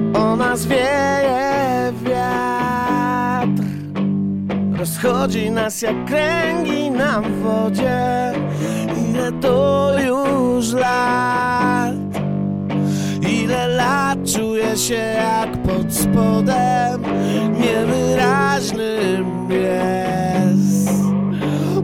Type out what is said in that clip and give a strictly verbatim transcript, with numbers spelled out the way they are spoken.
O nas wieje wiatr, rozchodzi nas jak kręgi na wodzie. Ile to już lat, ile lat czuję się jak pod spodem niewyraźnym jest.